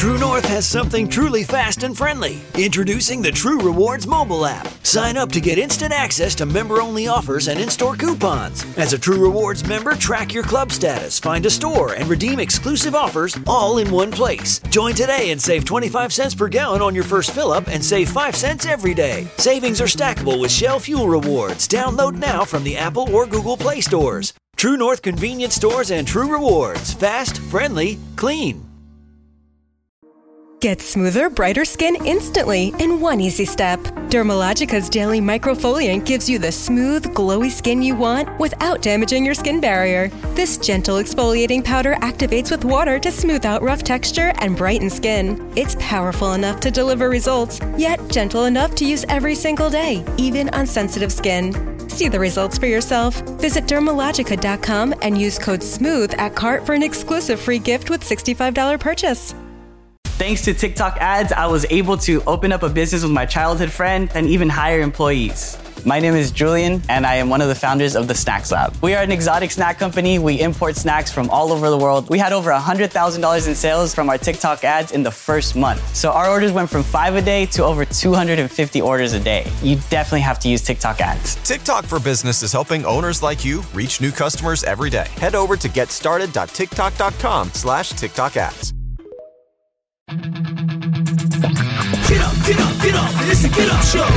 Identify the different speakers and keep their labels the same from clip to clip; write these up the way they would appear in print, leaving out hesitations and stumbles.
Speaker 1: True North has something truly fast and friendly. Introducing the True Rewards mobile app. Sign up to get instant access to member-only offers and in-store coupons. As a True Rewards member, track your club status, find a store, and redeem exclusive offers all in one place. Join today and save 25 cents per gallon on your first fill-up and save 5 cents every day. Savings are stackable with Shell Fuel Rewards. Download now from the Apple or Google Play stores. True North convenience stores and True Rewards. Fast, friendly, clean.
Speaker 2: Get smoother, brighter skin instantly in one easy step. Dermalogica's daily microfoliant gives you the smooth, glowy skin you want without damaging your skin barrier. This gentle exfoliating powder activates with water to smooth out rough texture and brighten skin. It's powerful enough to deliver results, yet gentle enough to use every single day, even on sensitive skin. See the results for yourself. Visit Dermalogica.com and use code SMOOTH at cart for an exclusive free gift with $65 purchase.
Speaker 3: Thanks to TikTok ads, I was able to open up a business with my childhood friend and even hire employees. My name is Julian, and I am one of the founders of the Snacks Lab. We are an exotic snack company. We import snacks from all over the world. We had over $100,000 in sales from our TikTok ads in the first month. So our orders went from 5 a day to over 250 orders a day. You definitely have to use TikTok ads.
Speaker 4: TikTok for Business is helping owners like you reach new customers every day. Head over to getstarted.tiktok.com/TikTok ads.
Speaker 1: Get up, get up, get up. It's the Get Up Show.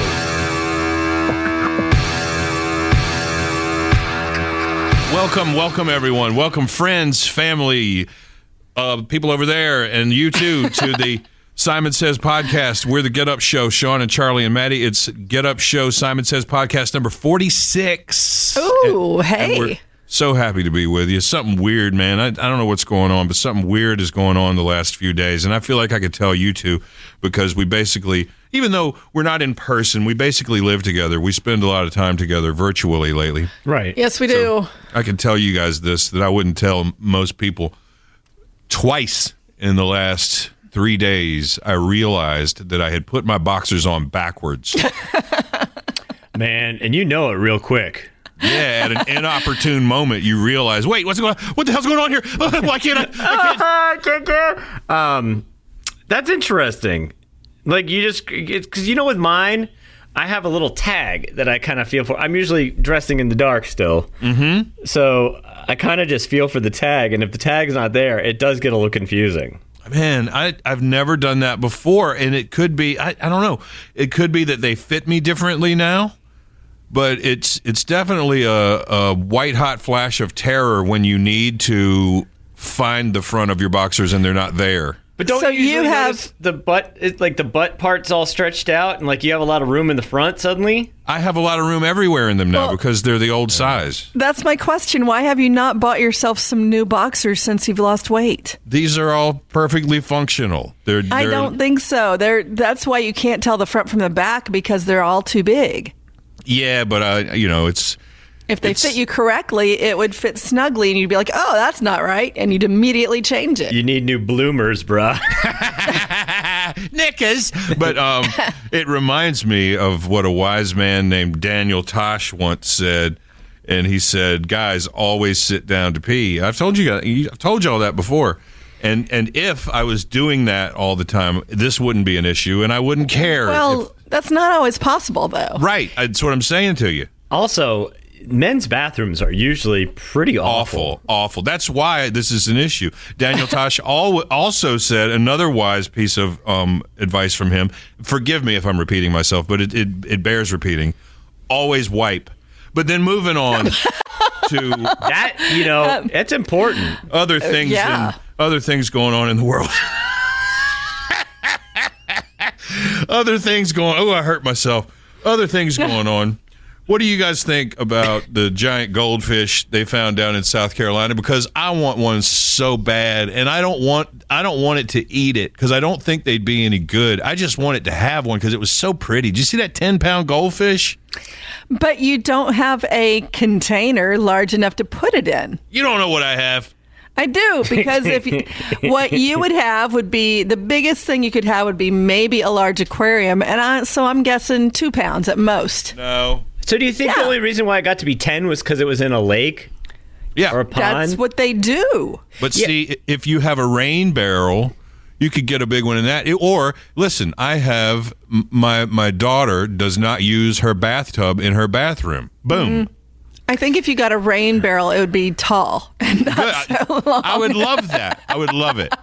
Speaker 5: Welcome, everyone. Welcome, friends, family, people over there, and you too, to the Simon Says podcast. We're the Get Up Show, Sean and Charlie and Maddie. It's Get Up Show, Simon Says podcast number 46.
Speaker 6: Ooh, hey.
Speaker 5: And we're so happy to be with you. Something weird, man. I don't know what's going on, but something weird is going on the last few days. And I feel like I could tell you two because we basically, even though we're not in person, we basically live together. We spend a lot of time together virtually lately.
Speaker 7: Right.
Speaker 6: Yes, we do.
Speaker 5: I can tell you guys this, that I wouldn't tell most people. Twice in the last 3 days, I realized that I had put my boxers on backwards.
Speaker 7: Man, and you know it real quick.
Speaker 5: Yeah, at an inopportune moment, you realize, wait, what's going on? What the hell's going on here? Why can't I?
Speaker 7: That's interesting. Like, you just, because you know, with mine, I have a little tag that I kind of feel for. I'm usually dressing in the dark still. Mm-hmm. So I kind of just feel for the tag. And if the tag's not there, it does get a little confusing.
Speaker 5: Man, I've never done that before. And it could be, I don't know. It could be that they fit me differently now. But it's definitely a white-hot flash of terror when you need to find the front of your boxers and they're not there.
Speaker 7: But don't
Speaker 6: So
Speaker 7: you usually
Speaker 6: you have-
Speaker 7: notice the butt, like the butt part's all stretched out and like you have a lot of room in the front suddenly?
Speaker 5: I have a lot of room everywhere in them now because they're the old size.
Speaker 6: That's my question. Why have you not bought yourself some new boxers since you've lost weight?
Speaker 5: These are all perfectly functional.
Speaker 6: I don't think so. That's why you can't tell the front from the back because they're all too big.
Speaker 5: Yeah, but it's...
Speaker 6: If they fit you correctly, it would fit snugly, and you'd be like, oh, that's not right, and you'd immediately change it.
Speaker 7: You need new bloomers, bruh.
Speaker 5: Knickers! But it reminds me of what a wise man named Daniel Tosh once said, and he said, guys, always sit down to pee. I've told you all that before. And if I was doing that all the time, this wouldn't be an issue, and I wouldn't care.
Speaker 6: Well, that's not always possible, though.
Speaker 5: Right. That's what I'm saying to you.
Speaker 7: Also, men's bathrooms are usually pretty awful.
Speaker 5: Awful. That's why this is an issue. Daniel Tosh also said another wise piece of advice from him. Forgive me if I'm repeating myself, but it bears repeating. Always wipe. But then moving on to
Speaker 7: that, it's important.
Speaker 5: Other things, other things going on in the world. Other things going. Oh, I hurt myself. Other things going on. What do you guys think about the giant goldfish they found down in South Carolina? Because I want one so bad, and I don't want it to eat it because I don't think they'd be any good. I just want it to have one because it was so pretty. Did you see that 10-pound goldfish?
Speaker 6: But you don't have a container large enough to put it in.
Speaker 5: You don't know what I have.
Speaker 6: I do, because what you would have would be, the biggest thing you could have would be maybe a large aquarium, and so I'm guessing 2 pounds at most.
Speaker 5: No.
Speaker 7: So do you think the only reason why it got to be 10 was because it was in a lake?
Speaker 5: Yeah.
Speaker 7: Or a pond?
Speaker 6: That's what they do.
Speaker 5: But see, if you have a rain barrel, You could get a big one in that. Or, listen, I have my daughter does not use her bathtub in her bathroom. Boom.
Speaker 6: Mm-hmm. I think if you got a rain barrel, it would be tall and not so long.
Speaker 5: I would love that. I would love it.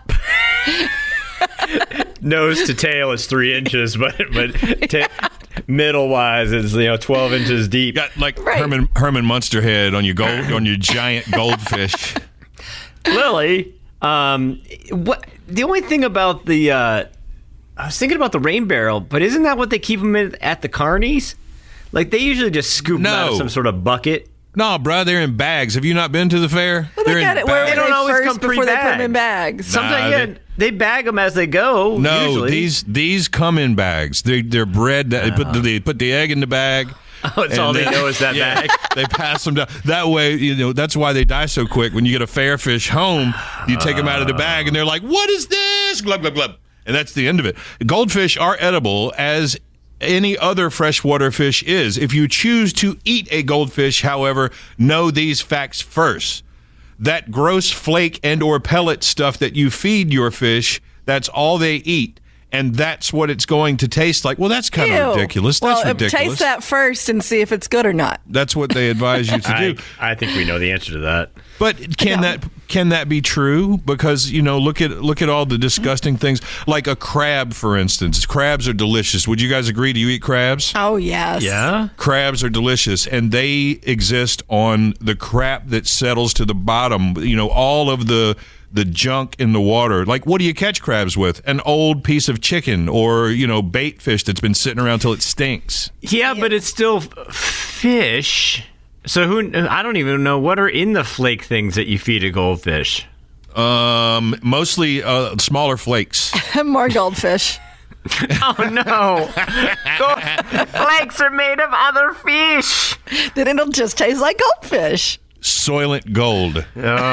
Speaker 7: Nose to tail is 3 inches, but middle wise is 12 inches deep.
Speaker 5: Got like Herman Munster head on your giant goldfish.
Speaker 7: Lily, what the only thing about the I was thinking about the rain barrel, but isn't that what they keep them in at the carnies? Like they usually just scoop them out of some sort of bucket.
Speaker 5: No, bro, they're in bags. Have you not been to the fair?
Speaker 6: Well, they got it where
Speaker 7: they don't always come
Speaker 6: before they put them in bags.
Speaker 7: Sometimes they bag them as they go.
Speaker 5: No,
Speaker 7: usually.
Speaker 5: these come in bags. They're bred. They put the egg in the bag.
Speaker 7: Oh, it's all they know is that bag.
Speaker 5: They pass them down. That way, that's why they die so quick. When you get a fair fish home, you take them out of the bag, and they're like, "What is this?" Glub glub glub, and that's the end of it. Goldfish are edible as any other freshwater fish is. If you choose to eat a goldfish, however, know these facts first. That gross flake and or pellet stuff that you feed your fish, that's all they eat. And that's what it's going to taste like. Well, that's kind of ridiculous. That's ridiculous.
Speaker 6: Taste that first and see if it's good or not.
Speaker 5: That's what they advise you to do.
Speaker 7: I think we know the answer to that.
Speaker 5: But can that be true? Because look at all the disgusting things, like a crab, for instance. Crabs are delicious. Would you guys agree? Do you eat crabs?
Speaker 6: Oh yes.
Speaker 7: Yeah.
Speaker 5: Crabs are delicious, and they exist on the crap that settles to the bottom. All of the junk in the water. Like, what do you catch crabs with? An old piece of chicken or, bait fish that's been sitting around till it stinks.
Speaker 7: Yeah, but it's still fish. So I don't even know what are in the flake things that you feed a goldfish.
Speaker 5: Mostly smaller flakes.
Speaker 6: More goldfish.
Speaker 7: Oh, no. Flakes are made of other fish.
Speaker 6: Then it'll just taste like goldfish.
Speaker 5: Soylent Gold.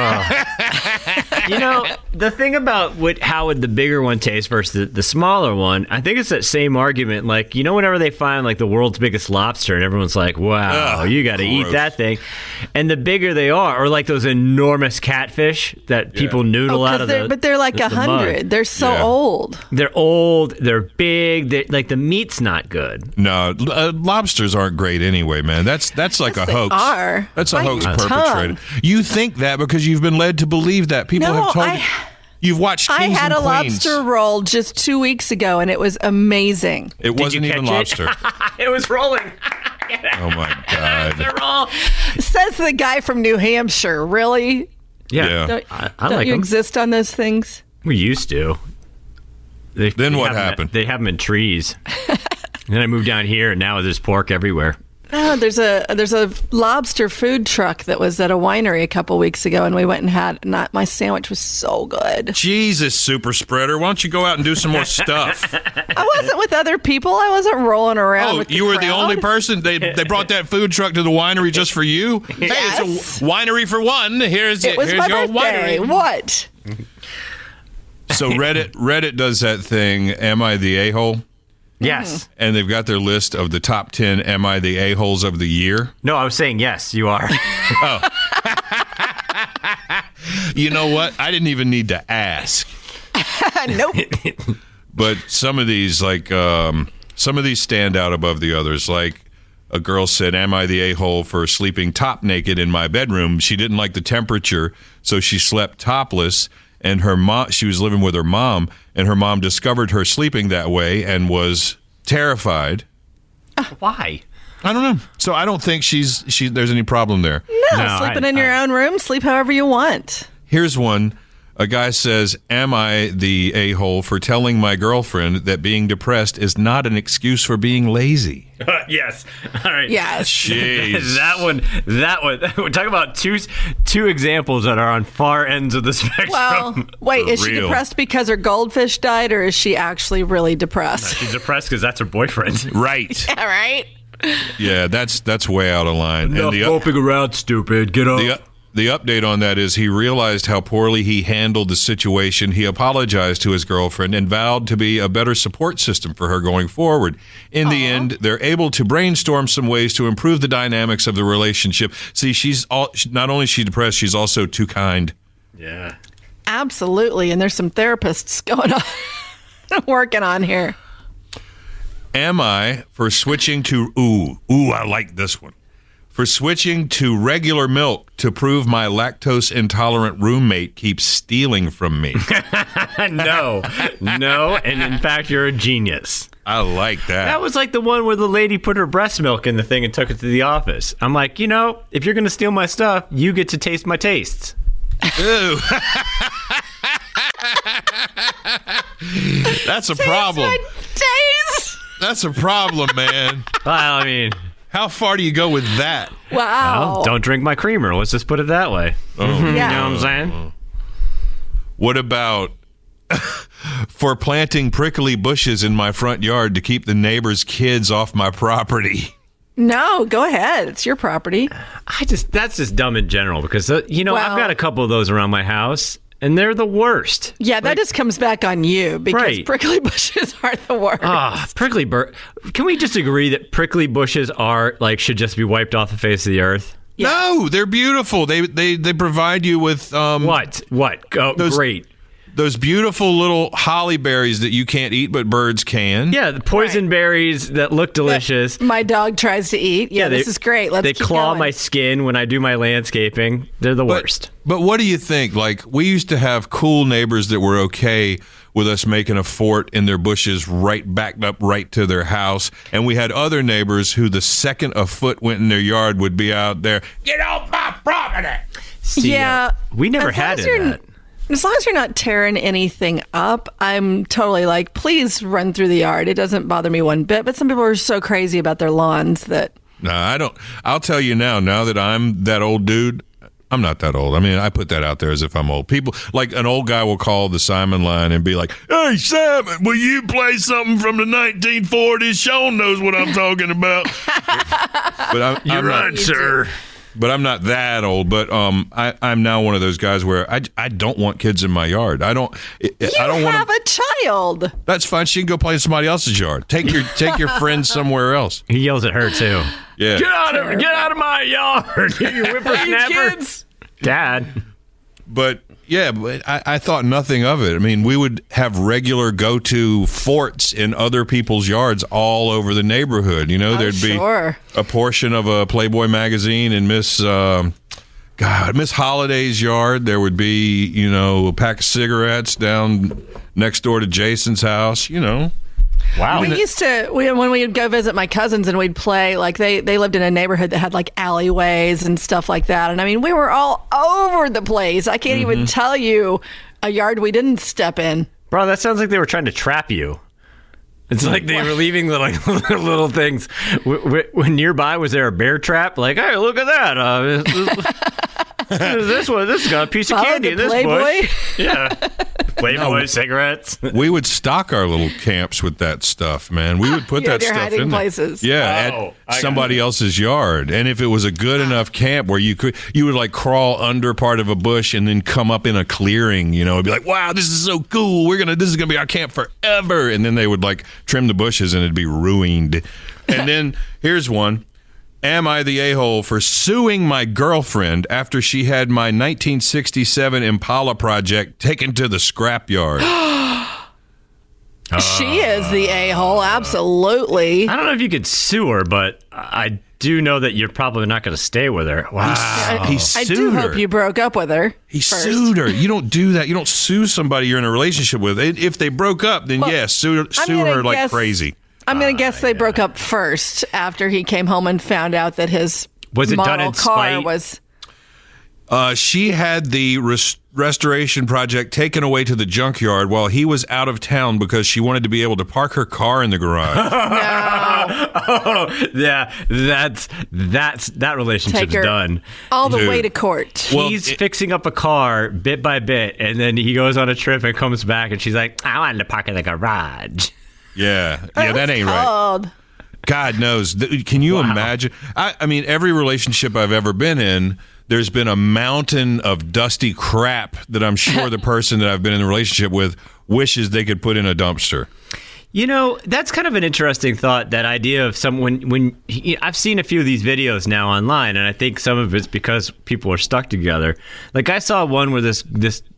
Speaker 7: The thing about how would the bigger one taste versus the smaller one, I think it's that same argument. Like, whenever they find like the world's biggest lobster and everyone's like, wow, you got to eat that thing. And the bigger they are, or like those enormous catfish that people noodle out of
Speaker 6: but they're like 100. They're so old.
Speaker 7: They're old. They're big. Like the meat's not good.
Speaker 5: No, lobsters aren't great anyway, man. That's like a hoax.
Speaker 6: Are.
Speaker 5: That's a hoax perpetrated. You think that because you've been led to believe that. People have told you. You've watched Kings
Speaker 6: I had
Speaker 5: and
Speaker 6: a
Speaker 5: Queens.
Speaker 6: lobster roll just 2 weeks ago, and it was amazing.
Speaker 5: It wasn't even lobster.
Speaker 7: It was rolling.
Speaker 5: Oh, my God.
Speaker 6: Says the guy from New Hampshire. Really?
Speaker 7: Yeah.
Speaker 6: Don't,
Speaker 7: I
Speaker 6: don't
Speaker 7: like
Speaker 6: you
Speaker 7: them.
Speaker 6: exist on those things?
Speaker 7: We used to.
Speaker 5: Then what happened?
Speaker 7: They have them in trees. And then I moved down here, and now there's pork everywhere.
Speaker 6: Oh, there's a lobster food truck that was at a winery a couple weeks ago, and we went and had. My sandwich was so good.
Speaker 5: Jesus, super spreader! Why don't you go out and do some more stuff?
Speaker 6: I wasn't with other people. I wasn't rolling around. With
Speaker 5: you were the only person. They brought that food truck to the winery just for you.
Speaker 6: Yes.
Speaker 5: Hey, it's a winery for one. Here's
Speaker 6: my
Speaker 5: your
Speaker 6: birthday.
Speaker 5: winery.
Speaker 6: What?
Speaker 5: So Reddit does that thing. Am I the a-hole?
Speaker 7: Yes.
Speaker 5: And they've got their list of the top 10 Am I the A-holes of the year.
Speaker 7: No, I was saying yes, you are.
Speaker 5: Oh. You know what? I didn't even need to ask.
Speaker 6: Nope.
Speaker 5: But some of these, stand out above the others. Like a girl said, am I the a-hole for sleeping top naked in my bedroom? She didn't like the temperature, so she slept topless. And she was living with her mom, and her mom discovered her sleeping that way and was terrified.
Speaker 7: Why?
Speaker 5: I don't know. So I don't think there's any problem there.
Speaker 6: No, sleeping in your own room, sleep however you want.
Speaker 5: Here's one. A guy says, am I the a-hole for telling my girlfriend that being depressed is not an excuse for being lazy?
Speaker 7: Yes. All right.
Speaker 6: Yes.
Speaker 5: Jeez.
Speaker 7: That one. We're talking about two examples that are on far ends of the spectrum.
Speaker 6: Well, wait, is she
Speaker 5: real.
Speaker 6: depressed because her goldfish died, or is she actually really depressed?
Speaker 7: She's depressed because that's her boyfriend.
Speaker 5: Right.
Speaker 6: All right.
Speaker 5: Yeah, that's way out of line.
Speaker 7: Enough moping around, stupid. Get up.
Speaker 5: The update on that is he realized how poorly he handled the situation. He apologized to his girlfriend and vowed to be a better support system for her going forward. In the end, they're able to brainstorm some ways to improve the dynamics of the relationship. See, not only is she depressed, she's also too kind.
Speaker 7: Yeah.
Speaker 6: Absolutely. And there's some therapists going on, working on here.
Speaker 5: Am I for switching to, I like this one. For switching to regular milk to prove my lactose intolerant roommate keeps stealing from me?
Speaker 7: No. And in fact, you're a genius.
Speaker 5: I like that.
Speaker 7: That was like the one where the lady put her breast milk in the thing and took it to the office. I'm like, if you're going to steal my stuff, you get to taste my tastes.
Speaker 5: Ew. That's a problem. That's a problem, man.
Speaker 7: Well, I mean,
Speaker 5: how far do you go with that?
Speaker 6: Wow.
Speaker 7: Well, don't drink my creamer. Let's just put it that way.
Speaker 6: Yeah.
Speaker 7: You know what I'm saying?
Speaker 5: What about for planting prickly bushes in my front yard to keep the neighbors' kids off my property?
Speaker 6: No, go ahead. It's your property.
Speaker 7: That's just dumb in general because, I've got a couple of those around my house and they're the worst.
Speaker 6: Yeah, that just comes back on you because
Speaker 7: Right.
Speaker 6: prickly bushes are the worst.
Speaker 7: Prickly Can we just agree that prickly bushes should just be wiped off the face of the earth?
Speaker 6: Yes.
Speaker 5: No, they're beautiful. They provide you with
Speaker 7: What? Oh, great.
Speaker 5: those beautiful little holly berries that you can't eat but birds can.
Speaker 7: Yeah, the poison berries that look delicious.
Speaker 6: My dog tries to eat. Yeah, this is great. Let's
Speaker 7: They
Speaker 6: keep
Speaker 7: claw
Speaker 6: going.
Speaker 7: my skin when I do my landscaping. They're the worst.
Speaker 5: But what do you think? Like, we used to have cool neighbors that were okay with us making a fort in their bushes backed up right to their house. And we had other neighbors who the second a foot went in their yard would be out there, get off my property.
Speaker 7: See,
Speaker 6: Yeah.
Speaker 7: we never
Speaker 6: As
Speaker 7: had
Speaker 6: long as
Speaker 7: it.
Speaker 6: you're- As long as you're not tearing anything up, I'm totally like, please run through the yard. It doesn't bother me one bit. But some people are so crazy about their lawns that...
Speaker 5: No, I don't. I'll tell you now that I'm that old dude, I'm not that old. I mean, I put that out there as if I'm old. People, like an old guy will call the Simon line and be like, hey, Simon, will you play something from the 1940s? Sean knows what I'm talking about. But I'm
Speaker 7: right, sir.
Speaker 5: But I'm not that old. But I'm now one of those guys where I don't want kids in my yard. I don't want
Speaker 6: have a child.
Speaker 5: That's fine. She can go play in somebody else's yard. Take your friends somewhere else.
Speaker 7: He yells at her too.
Speaker 5: Yeah.
Speaker 7: Get out of my yard, you whippersnapper.
Speaker 6: Kids.
Speaker 7: Dad.
Speaker 5: But I thought nothing of it. I mean, we would have regular go-to forts in other people's yards all over the neighborhood. There'd be
Speaker 6: sure.
Speaker 5: a portion of a Playboy magazine in Miss Holliday's yard. There would be, a pack of cigarettes down next door to Jason's house.
Speaker 7: Wow.
Speaker 6: We used to, when we would go visit my cousins and we'd play, like they lived in a neighborhood that had like alleyways and stuff like that. And I mean, we were all over the place. I can't even tell you a yard we didn't step in.
Speaker 7: Bro, that sounds like they were trying to trap you. It's like they were leaving the little things. When nearby, was there a bear trap? Like, hey, look at that. This has got a piece of candy in this
Speaker 6: Playboy?
Speaker 7: bush. Yeah. Playboy cigarettes.
Speaker 5: We would stock our little camps with that stuff, man. We would put
Speaker 6: Yeah,
Speaker 5: that
Speaker 6: they're
Speaker 5: stuff
Speaker 6: hiding
Speaker 5: in there.
Speaker 6: places.
Speaker 5: Yeah, at somebody else's yard. And if it was a good enough camp where you would like crawl under part of a bush and then come up in a clearing, it'd be like, wow, this is so cool. This is gonna be our camp forever. And then they would like trim the bushes and it'd be ruined. And then here's one. Am I the a-hole for suing my girlfriend after she had my 1967 Impala project taken to the scrapyard?
Speaker 6: She is the a-hole, absolutely.
Speaker 7: I don't know if you could sue her, but I do know that you're probably not going to stay with her. Wow.
Speaker 5: He
Speaker 6: I
Speaker 5: sued
Speaker 6: do
Speaker 5: her.
Speaker 6: hope you broke up with her.
Speaker 5: He
Speaker 6: first.
Speaker 5: sued her. You don't do that. You don't sue somebody you're in a relationship with. If they broke up, then yes, sue
Speaker 6: gonna
Speaker 5: her like
Speaker 6: guess-
Speaker 5: crazy.
Speaker 6: I'm going to guess they broke up first after he came home and found out that his
Speaker 7: Was it
Speaker 6: model
Speaker 7: done in
Speaker 6: car
Speaker 7: spite?
Speaker 6: was...
Speaker 5: She had the restoration project taken away to the junkyard while he was out of town because she wanted to be able to park her car in the garage.
Speaker 7: Oh, yeah, that relationship's
Speaker 6: Take her
Speaker 7: done.
Speaker 6: all the
Speaker 5: Dude.
Speaker 6: way to court.
Speaker 5: Well,
Speaker 7: He's fixing up a car bit by bit, and then he goes on a trip and comes back, and she's like, I wanted to park in the garage.
Speaker 5: Yeah, that ain't right.
Speaker 6: Called.
Speaker 5: God knows. Can you imagine? I mean, every relationship I've ever been in, there's been a mountain of dusty crap that I'm sure the person that I've been in the relationship with wishes they could put in a dumpster.
Speaker 7: That's kind of an interesting thought, that idea of someone, I've seen a few of these videos now online, and I think some of it's because people are stuck together. Like I saw one where this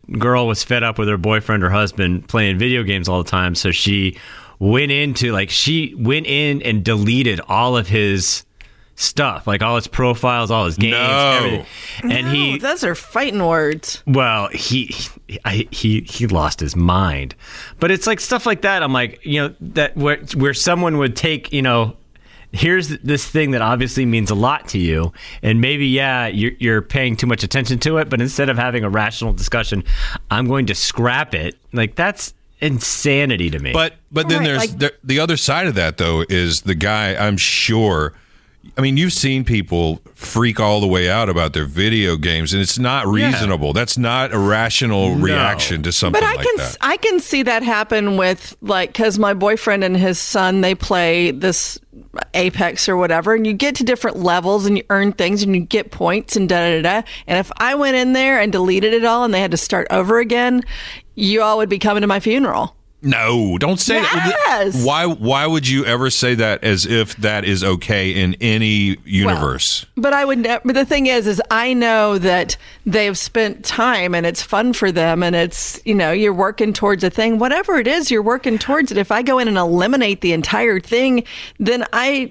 Speaker 7: girl was fed up with her boyfriend or husband playing video games all the time, so she went in and deleted all of his stuff, like all his profiles, all his games, everything. And
Speaker 6: those are fighting words.
Speaker 7: Well, he lost his mind. But it's like stuff like that. I'm like, that where someone would take, here's this thing that obviously means a lot to you, and maybe you're paying too much attention to it, but instead of having a rational discussion, I'm going to scrap it. Like, that's insanity to me.
Speaker 5: But then there's the other side of that, though, is the guy, I'm sure. I mean, you've seen people freak all the way out about their video games, and it's not reasonable. Yeah. That's not a rational reaction to something like that.
Speaker 6: I can see that happen with, because my boyfriend and his son, they play this Apex or whatever, and you get to different levels and you earn things and you get points and da-da-da-da. And if I went in there and deleted it all and they had to start over again, you all would be coming to my funeral.
Speaker 5: No, don't say
Speaker 6: that.
Speaker 5: Why would you ever say that as if that is okay in any universe?
Speaker 6: Well, but I would. But the thing is I know that they've spent time and it's fun for them, and it's you're working towards a thing. Whatever it is, you're working towards it. If I go in and eliminate the entire thing, then I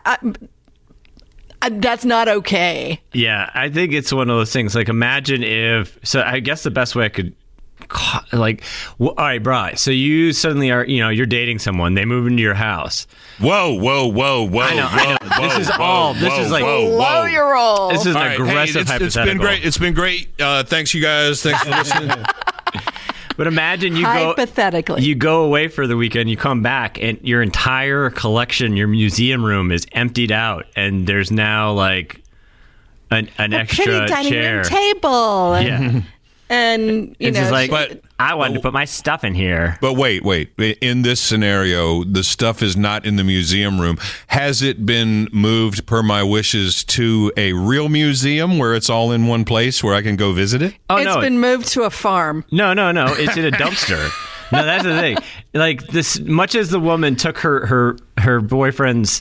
Speaker 6: that's not okay.
Speaker 7: Yeah, I think it's one of those things. Like, imagine if. So I guess the best way I could. Like, all right, Bri, so you suddenly are, you're dating someone, they move into your house.
Speaker 5: Whoa.
Speaker 7: I know. This is like
Speaker 6: slow your roll.
Speaker 7: This is an aggressive hypothetical.
Speaker 5: It's been great. Thanks, you guys. Thanks for listening.
Speaker 7: But imagine
Speaker 6: you
Speaker 7: go away for the weekend, you come back, and your entire collection, your museum room is emptied out, and there's now like an extra
Speaker 6: pretty dining
Speaker 7: chair,
Speaker 6: room table.
Speaker 7: Yeah.
Speaker 6: And
Speaker 7: it's just like, I wanted to put my stuff in here.
Speaker 5: But wait. In this scenario, the stuff is not in the museum room. Has it been moved, per my wishes, to a real museum where it's all in one place where I can go visit it?
Speaker 7: Oh,
Speaker 6: it's been moved to a farm.
Speaker 7: No. It's in a dumpster. No, that's the thing. Like, this, much as the woman took her boyfriend's,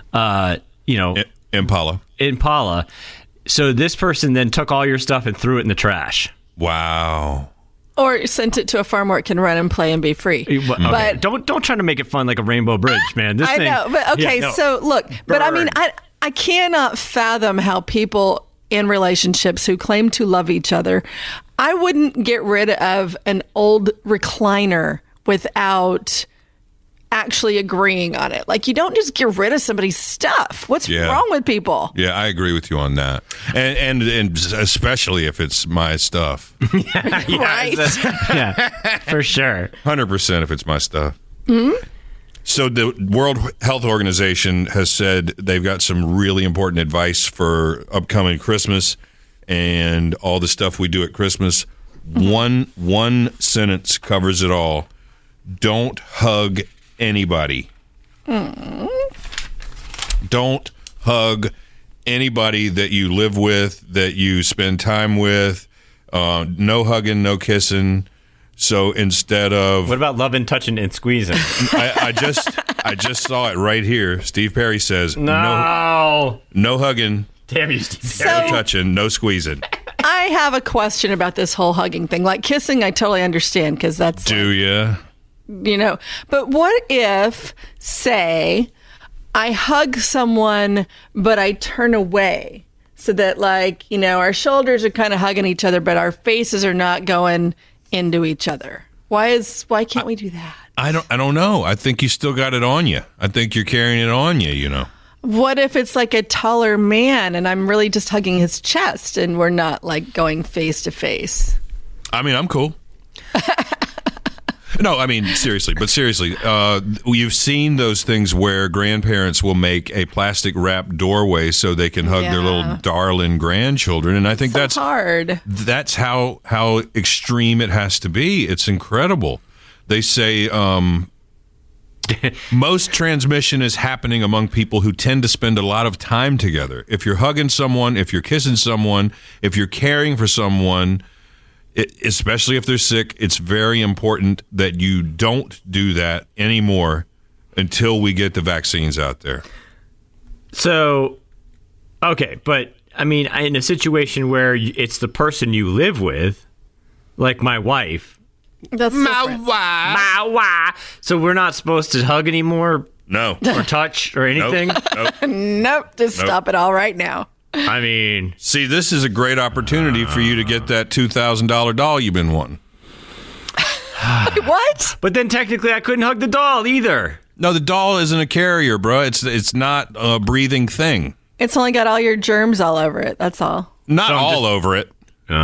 Speaker 5: Impala.
Speaker 7: So this person then took all your stuff and threw it in the trash.
Speaker 5: Wow.
Speaker 6: Or sent it to a farm where it can run and play and be free.
Speaker 7: Okay. But don't try to make it fun like a Rainbow Bridge, man.
Speaker 6: I know, but okay. Yeah, no. So look, but I mean, I cannot fathom how people in relationships who claim to love each other. I wouldn't get rid of an old recliner without actually agreeing on it. Like, you don't just get rid of somebody's stuff. What's wrong with people?
Speaker 5: Yeah, I agree with you on that. And especially if it's my stuff.
Speaker 6: Right?
Speaker 7: Yeah, for sure.
Speaker 5: 100% if it's my stuff. Mm-hmm. So the World Health Organization has said they've got some really important advice for upcoming Christmas and all the stuff we do at Christmas. Mm-hmm. One sentence covers it all. Don't hug anybody. Don't hug anybody that you live with, that you spend time with. No hugging, no kissing. So instead of,
Speaker 7: what about loving, touching, and squeezing?
Speaker 5: I just saw it right here. Steve Perry says
Speaker 7: no
Speaker 5: hugging.
Speaker 7: Damn you, Steve Perry.
Speaker 5: No touching, no squeezing.
Speaker 6: I have a question about this whole hugging thing. Like, kissing, I totally understand, because that's.
Speaker 5: Do you?
Speaker 6: But what if, say, I hug someone, but I turn away, so that, like, our shoulders are kind of hugging each other, but our faces are not going into each other. Why can't we do that?
Speaker 5: I don't know. I think you still got it on you. I think you're carrying it on you,
Speaker 6: What if it's like a taller man and I'm really just hugging his chest and we're not like going face to face?
Speaker 5: I mean, I'm cool. No, I mean, seriously, you've seen those things where grandparents will make a plastic wrapped doorway so they can hug their little darling grandchildren. And I think that's
Speaker 6: hard.
Speaker 5: That's how extreme it has to be. It's incredible. They say most transmission is happening among people who tend to spend a lot of time together. If you're hugging someone, if you're kissing someone, if you're caring for someone, especially if they're sick, it's very important that you don't do that anymore until we get the vaccines out there.
Speaker 7: So, okay, but I mean, in a situation where it's the person you live with, like my wife.
Speaker 6: That's different.
Speaker 7: My wife. So we're not supposed to hug anymore
Speaker 5: No.
Speaker 7: or touch or anything?
Speaker 5: Nope.
Speaker 6: Nope. Just stop it all right now.
Speaker 7: I mean,
Speaker 5: See, this is a great opportunity for you to get that $2,000 doll you've been wanting.
Speaker 6: What?
Speaker 7: but then technically I couldn't hug the doll either.
Speaker 5: No, the doll isn't a carrier, bro. It's not a breathing thing.
Speaker 6: It's only got all your germs all over it. That's all.
Speaker 5: Not
Speaker 7: So I'm
Speaker 5: all
Speaker 7: just-
Speaker 5: over it.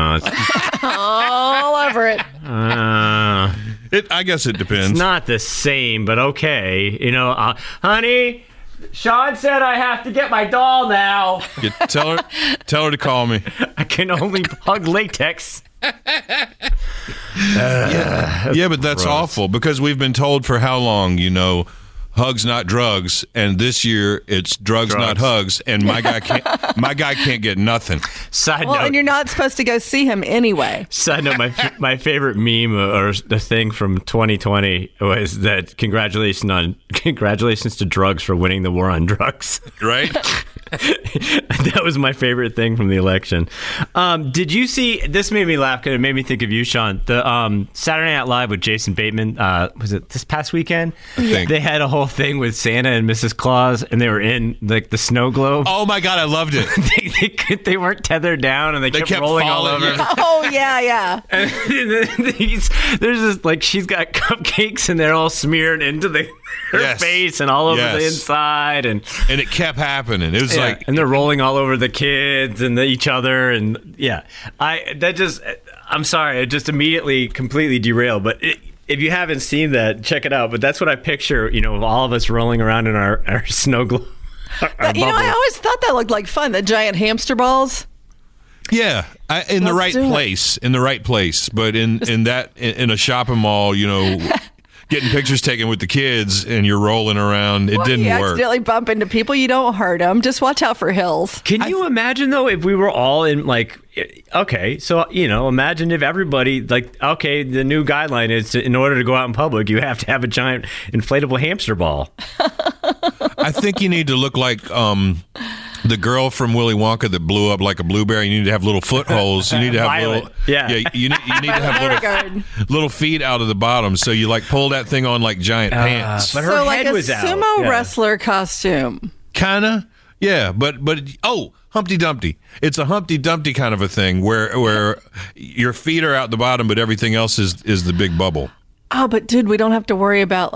Speaker 6: All over it.
Speaker 5: I guess it depends.
Speaker 7: It's not the same, but okay. You know, honey, Sean said I have to get my doll now.
Speaker 5: Tell her to call me.
Speaker 7: I can only hug latex.
Speaker 5: Yeah, but that's awful because we've been told for how long, hugs not drugs, and this year it's drugs not hugs, and my guy can't get nothing.
Speaker 7: Side
Speaker 6: Well,
Speaker 7: note.
Speaker 6: and you're not supposed to go see him anyway.
Speaker 7: Side note, my favorite meme or the thing from 2020 was that congratulations to drugs for winning the war on drugs.
Speaker 5: Right?
Speaker 7: That was my favorite thing from the election. Did you see? This made me laugh because it made me think of you, Sean. The Saturday Night Live with Jason Bateman. Was it this past weekend?
Speaker 5: I think.
Speaker 7: They had a whole thing with Santa and Mrs. Claus, and they were in like the snow globe.
Speaker 5: Oh my God, I loved it.
Speaker 7: They weren't tethered down, and they kept rolling all
Speaker 5: falling,
Speaker 7: over.
Speaker 5: yeah.
Speaker 6: Oh, yeah.
Speaker 7: And there's this like she's got cupcakes and they're all smeared into her
Speaker 5: Yes.
Speaker 7: face and all over the
Speaker 5: Yes.
Speaker 7: inside, and
Speaker 5: And it kept happening. It was like,
Speaker 7: and they're rolling all over the kids and each other, and I'm sorry, it just immediately completely derailed. But if you haven't seen that, check it out. But that's what I picture, of all of us rolling around in our snow globe.
Speaker 6: I always thought that looked like fun. The giant hamster balls.
Speaker 5: yeah, in the right
Speaker 6: do it.
Speaker 5: place. In the right place. But in a shopping mall, getting pictures taken with the kids and you're rolling around, it didn't
Speaker 6: you
Speaker 5: work.
Speaker 6: accidentally bump into people, you don't hurt them. Just watch out for hills.
Speaker 7: Can you imagine though if we were all in imagine if everybody the new guideline is in order to go out in public you have to have a giant inflatable hamster ball.
Speaker 5: I think you need to look like the girl from Willy Wonka that blew up like a blueberry. You need to have little footholes. You need to have
Speaker 7: Violet.
Speaker 5: you need to have little feet out of the bottom. So you pull that thing on like giant pants.
Speaker 7: But her
Speaker 6: So
Speaker 7: head
Speaker 6: like a
Speaker 7: was out.
Speaker 6: sumo
Speaker 7: Yeah.
Speaker 6: wrestler costume.
Speaker 5: Kinda, yeah, but Humpty Dumpty. It's a Humpty Dumpty kind of a thing where your feet are out the bottom, but everything else is the big bubble.
Speaker 6: Oh, but dude, we don't have to worry about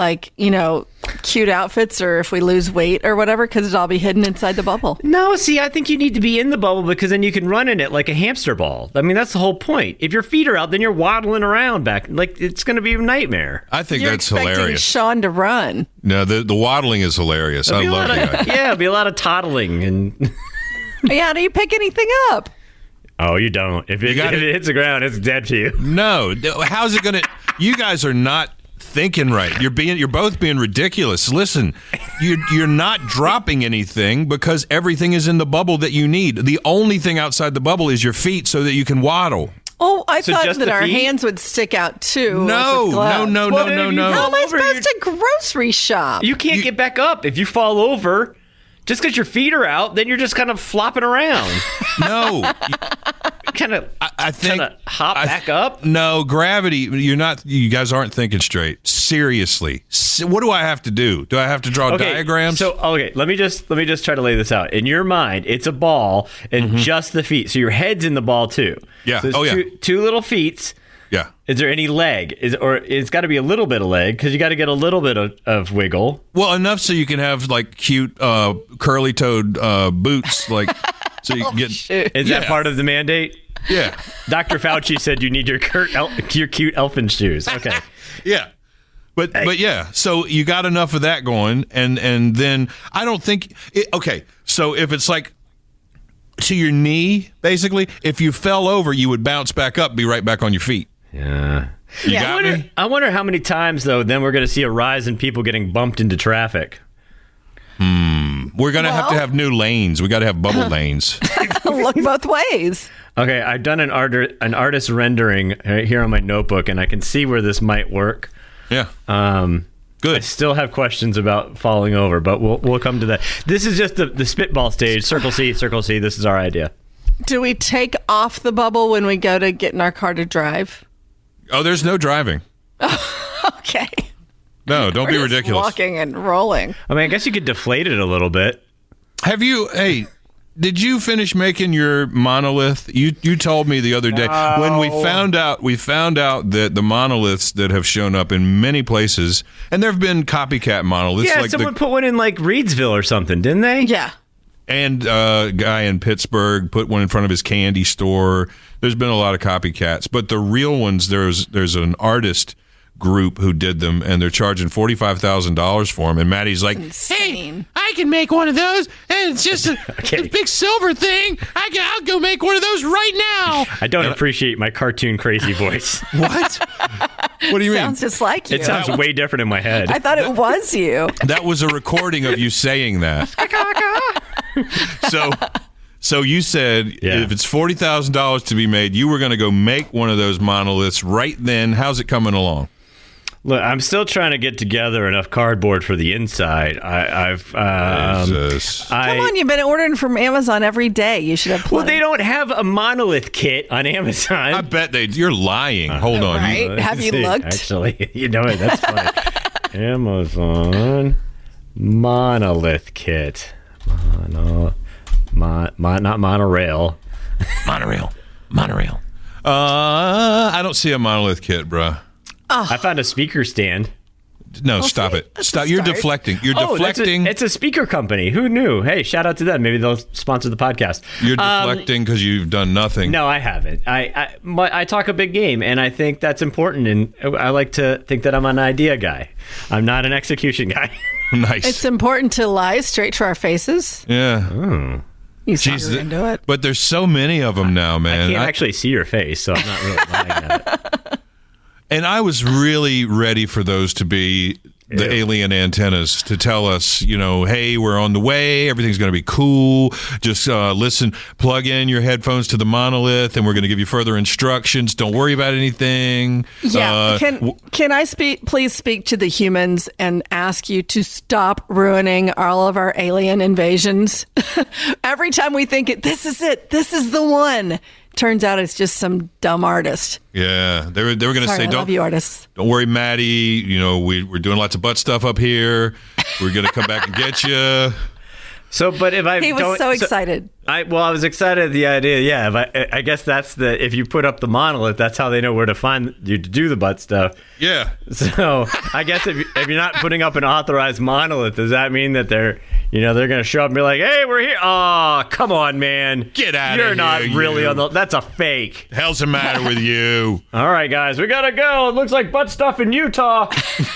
Speaker 6: cute outfits or if we lose weight or whatever because it'll all be hidden inside the bubble.
Speaker 7: No, see, I think you need to be in the bubble because then you can run in it like a hamster ball. I mean, that's the whole point. If your feet are out, then you're waddling around back. Like, it's going to be a nightmare.
Speaker 5: I think
Speaker 6: You're
Speaker 5: that's
Speaker 6: expecting
Speaker 5: hilarious.
Speaker 6: Sean to run.
Speaker 5: No, the waddling is hilarious. I love the idea.
Speaker 7: Yeah, it'll be a lot of toddling. And
Speaker 6: Yeah, do you pick anything up?
Speaker 7: oh, you don't. If it hits the ground, it's dead to you.
Speaker 5: No, how's it gonna? You guys are not thinking right. You're both being ridiculous. Listen, you're not dropping anything because everything is in the bubble that you need. The only thing outside the bubble is your feet, so that you can waddle.
Speaker 6: Oh, I
Speaker 7: So
Speaker 6: thought
Speaker 7: just
Speaker 6: that
Speaker 7: the
Speaker 6: our
Speaker 7: feet?
Speaker 6: hands would stick out too.
Speaker 5: No,
Speaker 6: like with gloves.
Speaker 5: no.
Speaker 6: How am I
Speaker 7: over,
Speaker 6: supposed to grocery shop?
Speaker 7: You can't get back up if you fall over. Just because your feet are out, then you're just kind of flopping around.
Speaker 5: No,
Speaker 7: kind of,
Speaker 5: I think
Speaker 7: kind of hop back up.
Speaker 5: No, gravity. You guys aren't thinking straight. Seriously, what do I have to do? Do I have to draw diagrams?
Speaker 7: So let me just try to lay this out. In your mind, it's a ball and just the feet. So your head's in the ball too.
Speaker 5: Yeah.
Speaker 7: So it's two little feet.
Speaker 5: yeah.
Speaker 7: Is there any leg? It's got to be a little bit of leg because you got to get a little bit of wiggle.
Speaker 5: Well, enough so you can have like cute curly-toed boots, like so you can get.
Speaker 7: Is that part of the mandate?
Speaker 5: Yeah.
Speaker 7: Dr. Fauci said you need your cute elfin shoes. Okay.
Speaker 5: Yeah. But yeah, so you got enough of that going, and then I don't think okay. So if it's like to your knee, basically, if you fell over, you would bounce back up, be right back on your feet.
Speaker 7: Yeah.
Speaker 5: You got me?
Speaker 7: I wonder how many times though. Then we're going to see a rise in people getting bumped into traffic.
Speaker 5: We're gonna have to have new lanes. We got to have bubble lanes.
Speaker 6: Look both ways.
Speaker 7: Okay, I've done an artist rendering here on my notebook, and I can see where this might work.
Speaker 5: Yeah.
Speaker 7: I
Speaker 5: Good.
Speaker 7: still have questions about falling over, but we'll come to that. This is just the spitball stage. Circle C, Circle C. This is our idea.
Speaker 6: Do we take off the bubble when we go to get in our car to drive?
Speaker 5: Oh, there's no driving.
Speaker 6: Okay.
Speaker 5: No, don't be
Speaker 6: We're just
Speaker 5: ridiculous.
Speaker 6: walking and rolling.
Speaker 7: I mean, I guess you could deflate it a little bit.
Speaker 5: Did you finish making your monolith? You told me the other day when we found out that the monoliths that have shown up in many places, and there have been copycat monoliths.
Speaker 7: Yeah,
Speaker 5: like
Speaker 7: someone put one in like Reedsville or something, didn't they?
Speaker 6: Yeah.
Speaker 5: And a guy in Pittsburgh put one in front of his candy store. There's been a lot of copycats, but the real ones, there's an artist group who did them, and they're charging $45,000 for them. And Maddie's like,
Speaker 6: Insane.
Speaker 5: I can make one of those, and it's just a big silver thing. I'll go make one of those right now.
Speaker 7: I don't appreciate my cartoon crazy voice.
Speaker 5: What? What do you mean?
Speaker 6: Sounds just like you.
Speaker 7: It sounds way different in my head.
Speaker 6: I thought it was you.
Speaker 5: That was a recording of you saying that. So you said if it's $40,000 to be made, you were going to go make one of those monoliths right then. How's it coming along?
Speaker 7: Look, I'm still trying to get together enough cardboard for the inside.
Speaker 5: Jesus.
Speaker 6: Come on, you've been ordering from Amazon every day. You should have plenty.
Speaker 7: Well, they don't have a monolith kit on Amazon.
Speaker 5: I bet you're lying. Hold on.
Speaker 6: Right? Have you looked?
Speaker 7: Actually, that's funny. Amazon monolith kit. Not monorail.
Speaker 5: Monorail. I don't see a monolith kit, bruh.
Speaker 7: I found a speaker stand.
Speaker 5: No, stop it. Stop. You're deflecting. You're deflecting.
Speaker 7: It's a speaker company. Who knew? Hey, shout out to them. Maybe they'll sponsor the podcast.
Speaker 5: You're deflecting because you've done nothing.
Speaker 7: No, I haven't. I talk a big game, and I think that's important. And I like to think that I'm an idea guy. I'm not an execution guy.
Speaker 5: Nice.
Speaker 6: It's important to lie straight to our faces.
Speaker 5: Yeah.
Speaker 6: You said you were into it.
Speaker 5: But there's so many of them now, man.
Speaker 7: I can't actually see your face, so I'm not really lying at it.
Speaker 5: And I was really ready for those to be the alien antennas to tell us, hey, we're on the way. Everything's going to be cool. Just listen, plug in your headphones to the monolith, and we're going to give you further instructions. Don't worry about anything.
Speaker 6: Yeah. Can I please speak to the humans and ask you to stop ruining all of our alien invasions? Every time we think this is the one. Turns out it's just some dumb artist.
Speaker 5: Yeah, they were going to say,
Speaker 6: I love you, artists.
Speaker 5: Don't worry, Maddie. We're doing lots of butt stuff up here. We're going to come back and get you.
Speaker 7: So, but if I
Speaker 6: he was so excited.
Speaker 7: I was excited at the idea. Yeah, I guess that's if you put up the monolith, that's how they know where to find you to do the butt stuff.
Speaker 5: Yeah.
Speaker 7: So I guess if you're not putting up an authorized monolith, does that mean that they're going to show up and be like, hey, we're here? Oh, come on, man.
Speaker 5: Get out of here.
Speaker 7: You're not really on that's a fake.
Speaker 5: The hell's the matter with you?
Speaker 7: All right, guys, we got to go. It looks like butt stuff in Utah.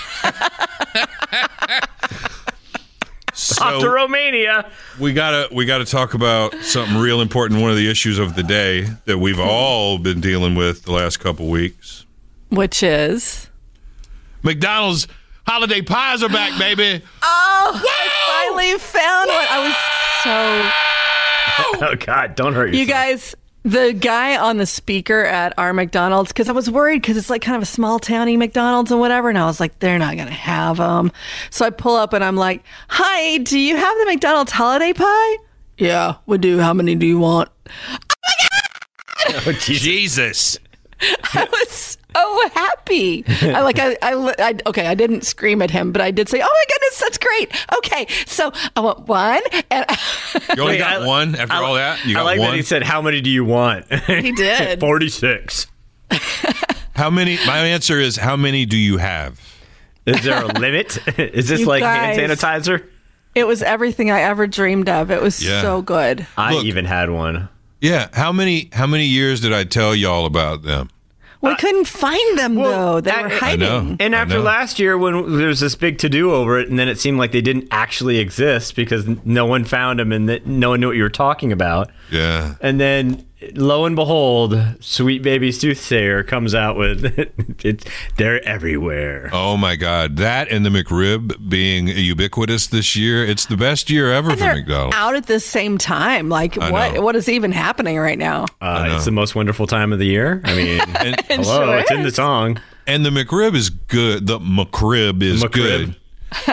Speaker 7: Off to Romania.
Speaker 5: We gotta talk about something real important. One of the issues of the day that we've all been dealing with the last couple weeks,
Speaker 6: which is
Speaker 5: McDonald's holiday pies are back, baby.
Speaker 6: Oh, I finally found one. I was so.
Speaker 7: Oh God! Don't hurt yourself.
Speaker 6: You guys. The guy on the speaker at our McDonald's, because I was worried because it's like kind of a small towny McDonald's and whatever. And I was like, they're not going to have them. So I pull up and I'm like, hi, do you have the McDonald's holiday pie? Yeah, we do. How many do you want? Oh my God!
Speaker 5: Oh, Jesus.
Speaker 6: I was so happy. I didn't scream at him, but I did say, oh my goodness, that's great. Okay, so I want one. And
Speaker 5: you only got one after all that? You got
Speaker 7: I like
Speaker 5: one?
Speaker 7: that he said, how many do you want?
Speaker 6: He did.
Speaker 7: 46.
Speaker 5: How many? My answer is, how many do you have?
Speaker 7: Is there a limit? Is this like hand sanitizer?
Speaker 6: It was everything I ever dreamed of. It was so good.
Speaker 7: I even had one.
Speaker 5: Yeah. How many years did I tell y'all about them?
Speaker 6: We couldn't find them, though. They were hiding.
Speaker 5: I know.
Speaker 7: And after last year, when there was this big to-do over it, and then it seemed like they didn't actually exist because no one found them and that no one knew what you were talking about.
Speaker 5: Yeah.
Speaker 7: And then, lo and behold, Sweet Baby Soothsayer comes out with they're everywhere.
Speaker 5: Oh, my God. That and the McRib being ubiquitous this year. It's the best year ever for McDonald's.
Speaker 6: Out at the same time. Like, what is even happening right now?
Speaker 7: It's the most wonderful time of the year. I mean, hello,
Speaker 6: sure
Speaker 7: it's in the song.
Speaker 5: And the McRib is good. The McRib is good.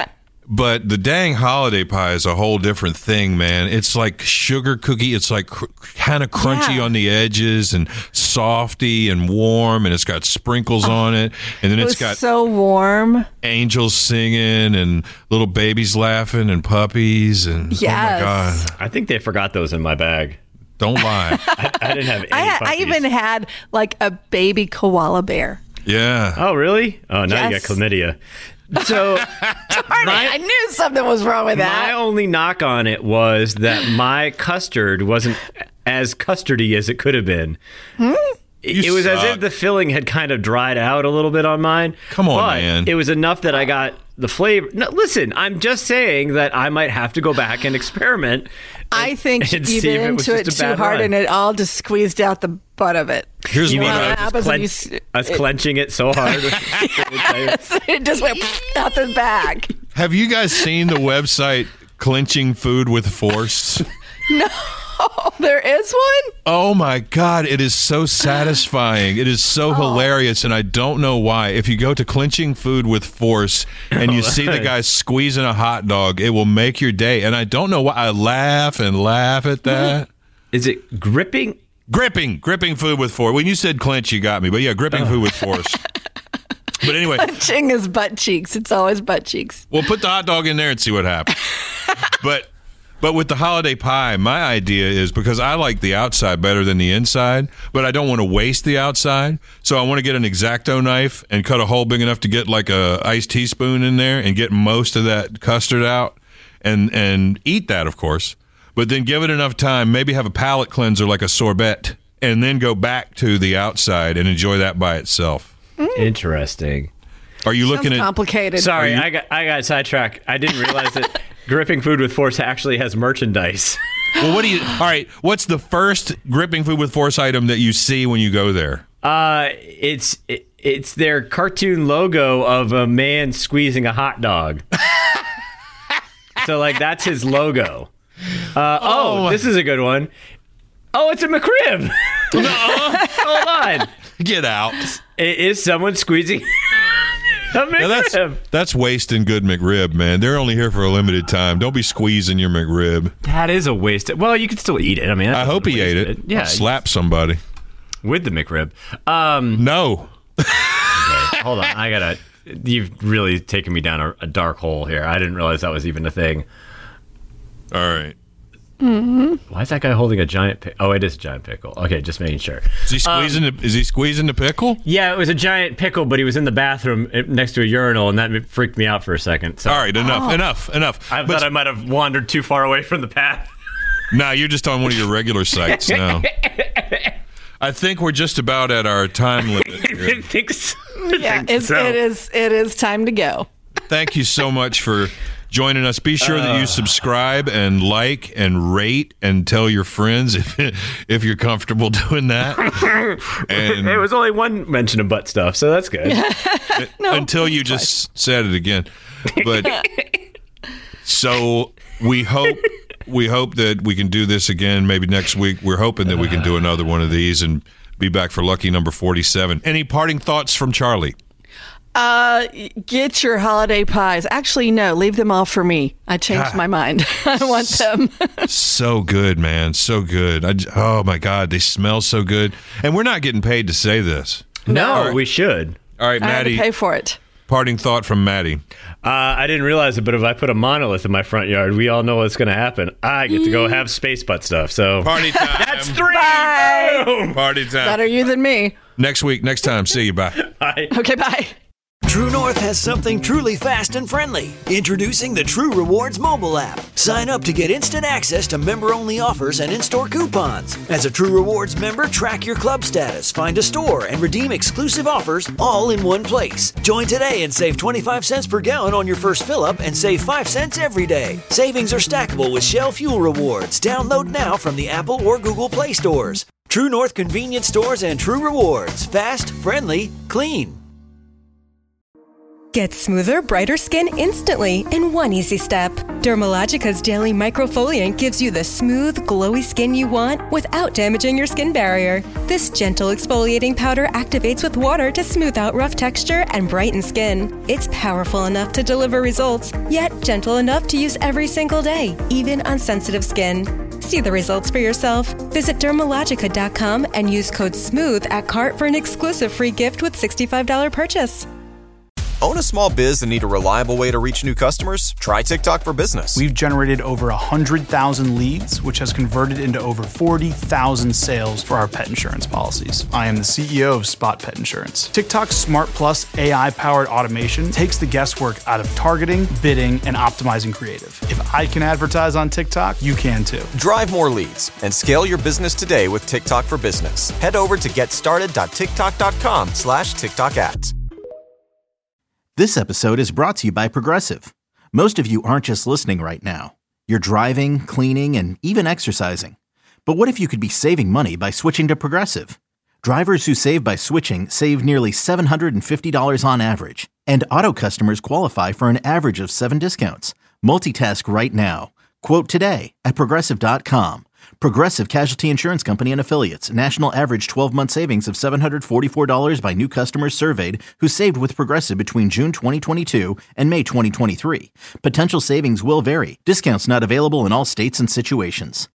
Speaker 5: But the dang holiday pie is a whole different thing, man. It's like sugar cookie. It's like kind of crunchy on the edges and softy and warm, and it's got sprinkles on it. And then it's got
Speaker 6: so warm.
Speaker 5: Angels singing and little babies laughing and puppies. And oh my God.
Speaker 7: I think they forgot those in my bag.
Speaker 5: Don't lie.
Speaker 7: I didn't have any
Speaker 6: I even had like a baby koala bear.
Speaker 5: Yeah.
Speaker 7: Oh, really? Oh, now you got chlamydia. So
Speaker 6: I knew something was wrong with that.
Speaker 7: My only knock on it was that my custard wasn't as custardy as it could have been. It was as if the filling had kind of dried out a little bit on mine.
Speaker 5: Come on,
Speaker 7: but
Speaker 5: man.
Speaker 7: It was enough that I got the flavor. No, listen, I'm just saying that I might have to go back and experiment.
Speaker 6: I think
Speaker 7: and
Speaker 6: you
Speaker 7: see
Speaker 6: did
Speaker 7: if it was
Speaker 6: into it
Speaker 7: just a
Speaker 6: too
Speaker 7: bad
Speaker 6: hard,
Speaker 7: run.
Speaker 6: and it all just squeezed out the butt of it.
Speaker 5: Here's
Speaker 7: You
Speaker 5: what
Speaker 7: mean
Speaker 5: I
Speaker 7: I was clenching it so hard?
Speaker 6: It just went out the back.
Speaker 5: Have you guys seen the website Clinching Food with Force?
Speaker 6: No, there is one?
Speaker 5: Oh my God, it is so satisfying. It is so hilarious, and I don't know why. If you go to Clinching Food with Force and you see the guy squeezing a hot dog, it will make your day. And I don't know why. I laugh and laugh at that.
Speaker 7: Is it gripping?
Speaker 5: Gripping Food with Force. When you said clinch, you got me. But yeah, Gripping Food with Force. But anyway.
Speaker 6: Clinching is butt cheeks. It's always butt cheeks.
Speaker 5: Well, put the hot dog in there and see what happens. But with the holiday pie, my idea is, because I like the outside better than the inside, but I don't want to waste the outside. So I want to get an X-Acto knife and cut a hole big enough to get like a iced teaspoon in there and get most of that custard out and eat that, of course. But then give it enough time, maybe have a palate cleanser like a sorbet, and then go back to the outside and enjoy that by itself.
Speaker 7: Interesting.
Speaker 5: Are you looking
Speaker 6: Sounds
Speaker 5: at
Speaker 6: complicated.
Speaker 7: Sorry, I got sidetracked. I didn't realize that Gripping Food with Force actually has merchandise.
Speaker 5: Well, all right, what's the first Gripping Food with Force item that you see when you go there?
Speaker 7: It's their cartoon logo of a man squeezing a hot dog. So like that's his logo. This is a good one. Oh, it's a McRib. Hold on.
Speaker 5: Get out.
Speaker 7: Is someone squeezing a McRib?
Speaker 5: Now that's wasting good McRib, man. They're only here for a limited time. Don't be squeezing your McRib.
Speaker 7: That is a waste. Well, you can still eat it. I mean,
Speaker 5: I hope he ate it.
Speaker 7: Yeah,
Speaker 5: I'll slap somebody.
Speaker 7: With the McRib.
Speaker 5: No.
Speaker 7: Okay, hold on. You've really taken me down a dark hole here. I didn't realize that was even a thing.
Speaker 5: All right.
Speaker 6: Mm-hmm.
Speaker 7: Why is that guy holding a giant pickle? Oh, it is a giant pickle. Okay, just making sure.
Speaker 5: Is he squeezing the pickle?
Speaker 7: Yeah, it was a giant pickle, but he was in the bathroom next to a urinal, and that freaked me out for a second. So.
Speaker 5: All right, enough.
Speaker 7: I thought I might have wandered too far away from the path.
Speaker 5: No, you're just on one of your regular sites now. I think we're just about at our time limit here.
Speaker 7: I think so.
Speaker 6: Yeah, it is time to go.
Speaker 5: Thank you so much for joining us. Be sure that you subscribe and like and rate and tell your friends if you're comfortable doing that. And
Speaker 7: it was only one mention of butt stuff, so that's good.
Speaker 5: until you just said it again. But so we hope that we can do this again maybe next week. We're hoping that we can do another one of these and be back for lucky number 47. Any parting thoughts from Charlie?
Speaker 6: Get your holiday pies. Actually, no, leave them all for me. I changed my mind. I want them.
Speaker 5: So good, man. So good. Oh, my God. They smell so good. And we're not getting paid to say this.
Speaker 7: No, we should.
Speaker 5: All right,
Speaker 6: I had to
Speaker 5: Maddie.
Speaker 6: pay for it.
Speaker 5: Parting thought from Maddie.
Speaker 7: I didn't realize it, but if I put a monolith in my front yard, we all know what's going to happen. I get to go have space butt stuff. So
Speaker 5: Party time.
Speaker 7: That's 3.
Speaker 6: Bye.
Speaker 7: Boom.
Speaker 5: Party time.
Speaker 6: Better you than me.
Speaker 5: Next time. See you. Bye.
Speaker 7: Bye.
Speaker 6: Okay, bye.
Speaker 1: True North has something truly fast and friendly. Introducing the True Rewards mobile app. Sign up to get instant access to member-only offers and in-store coupons. As a True Rewards member, track your club status, find a store, and redeem exclusive offers all in one place. Join today and save 25 cents per gallon on your first fill-up and save 5 cents every day. Savings are stackable with Shell Fuel Rewards. Download now from the Apple or Google Play stores. True North convenience stores and True Rewards. Fast, friendly, clean.
Speaker 2: Get smoother, brighter skin instantly in one easy step. Dermalogica's daily microfoliant gives you the smooth, glowy skin you want without damaging your skin barrier. This gentle exfoliating powder activates with water to smooth out rough texture and brighten skin. It's powerful enough to deliver results, yet gentle enough to use every single day, even on sensitive skin. See the results for yourself. Visit Dermalogica.com and use code SMOOTH at cart for an exclusive free gift with $65 purchase.
Speaker 4: Own a small biz and need a reliable way to reach new customers? Try TikTok for Business.
Speaker 8: We've generated over 100,000 leads, which has converted into over 40,000 sales for our pet insurance policies. I am the CEO of Spot Pet Insurance. TikTok's Smart Plus AI-powered automation takes the guesswork out of targeting, bidding, and optimizing creative. If I can advertise on TikTok, you can too.
Speaker 4: Drive more leads and scale your business today with TikTok for Business. Head over to getstarted.tiktok.com/TikTok ads.
Speaker 9: This episode is brought to you by Progressive. Most of you aren't just listening right now. You're driving, cleaning, and even exercising. But what if you could be saving money by switching to Progressive? Drivers who save by switching save nearly $750 on average. And auto customers qualify for an average of 7 discounts. Multitask right now. Quote today at Progressive.com. Progressive Casualty Insurance Company and Affiliates. National average 12-month savings of $744 by new customers surveyed who saved with Progressive between June 2022 and May 2023. Potential savings will vary. Discounts not available in all states and situations.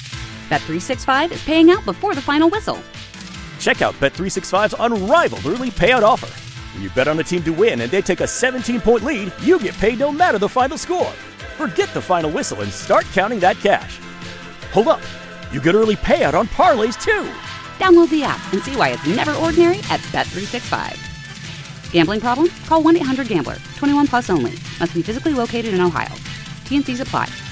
Speaker 10: Bet365 is paying out before the final whistle.
Speaker 11: Check out Bet365's unrivaled early payout offer. When you bet on a team to win and they take a 17-point lead, you get paid no matter the final score. Forget the final whistle and start counting that cash. Hold up, you get early payout on parlays too.
Speaker 10: Download the app and see why it's never ordinary at Bet365. Gambling problem? Call 1-800-GAMBLER. 21 plus only. Must be physically located in Ohio. T&Cs apply.